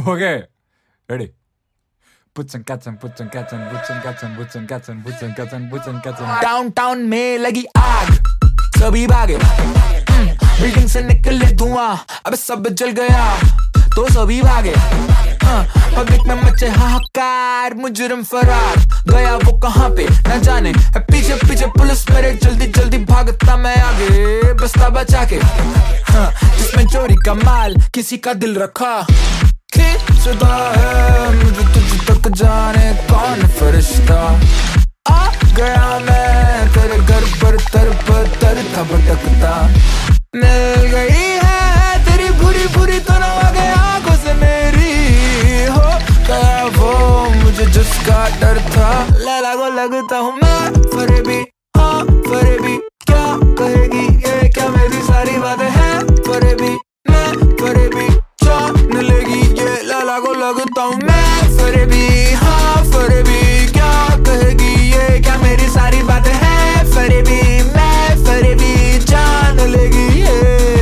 Okay, ready. Putzen katzen, putzen katzen, putzen katzen, putzen katzen, putzen katzen, putzen katzen. Downtown में लगी आग, सभी भागे, बिल्डिंग से निकले धुआं, अब सब जल गया तो सभी भागे। पब्लिक में मचे हाहाकार, मुजरिम फरार, गया वो कहाँ पे न जाने, पीछे पीछे पुलिस मेरे, जल्दी जल्दी भागता मैं आगे, बस्ता बचा के। जिसमें चोरी का माल किसी का दिल रखा, खींचता है मुझे तुझ तक, जाने कौन फरिश्ता। आ गया मैं तेरे घर पर, तर था भटकता, मिल गई है तेरी बुरी बुरी तरह आगे आंखों से मेरी, हो गया वो मुझे जिसका डर था। लैला को लगता हूँ मैं फरेबी, हाँ फरेबी, क्या कहेगी ये, क्या मेरी सारी बातें हैं फरेबी, मैं फरेबी, जान लेगी ये। लैला को लगता हूँ मैं फरेबी, हाँ फरेबी, क्या कहेगी ये, क्या मेरी सारी बातें हैं फरेबी, मैं फरेबी, जान लेगी ये।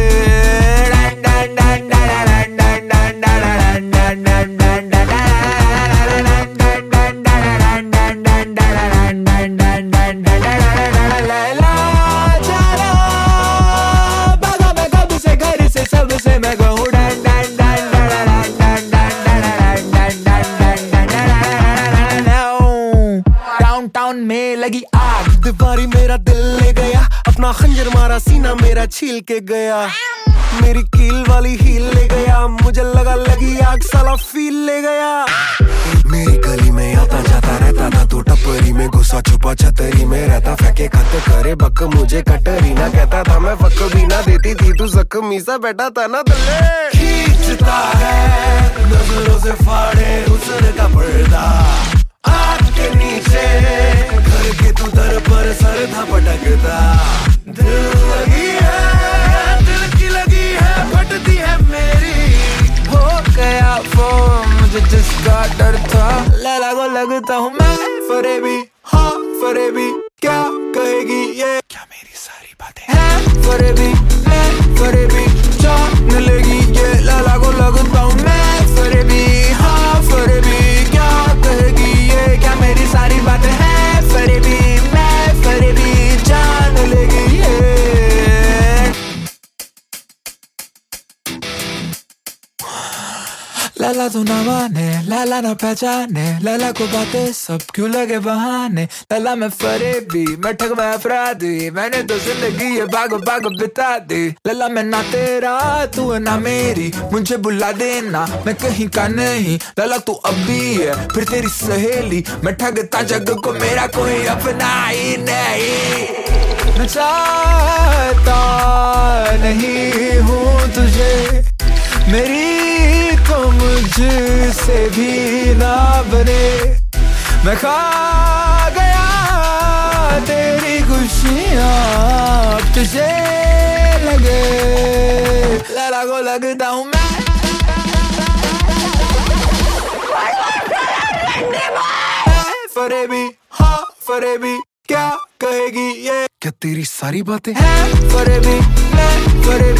में लगी आग, दीवारी मेरा दिल ले गया, अपना खंजर मारा सीना मेरा छील के गया, मेरी कील वाली हील ले गया, मुझे लगा लगी आग साला फील ले गया। मेरी गली में आता जाता रहता था तो टपरी में घुसा छुपा छतरी में रहता, फेंके खत करे बक मुझे कटरी ना कहता था, मैं फक भी ना देती थी तू जख्मी सा बैठा था ना तले। खींचता है नजरों से फाड़े उसर का पर्दा, आग के नीचे घर के तू दर पर सर था पटकता, दिल लगी है दिल की लगी है, फटती है मेरी, हो गया वो मुझे जिसका डर था। लैला को लगता हूँ मैं फरेबी, हाँ फरेबी, क्या कहेगी ये, क्या मेरी सारी बातें हैं फरेबी, मैं फरेबी, जान लेगी ये। लैला को लगता हूँ मैं फरेबी, हाँ फरेबी, क्या कहेगी ये, क्या मेरी सारी बातें हैं फरेबी, मैं फरेबी, जान लेगी ये। लैला तो ना माने, लैला ना पहचाने, लैला को बातें सब क्यों लगे बहाने। लैला मैं फरेबी, मैं ठग मैं अपराधी, मैंने तो जिंदगी ये भागो भागो बिता दी। लैला मैं ना तेरा तू है ना मेरी, मुझे बुला देना मैं कहीं का नहीं। लैला तू अभी है फिर तेरी सहेली, मैं ठगता जग को मेरा कोई अपना ही नहीं। मैं चाहता नहीं हूँ तुझे, मेरी तो मुझसे भी ना बने, मैं खा गया तेरी खुशियाँ अब तुझे लगे। लैला को लगता हूँ मैं फरेबी, हाँ फरेबी, क्या कहेगी ये, क्या तेरी सारी बातें हैं फरेबी, मैं फरेबी।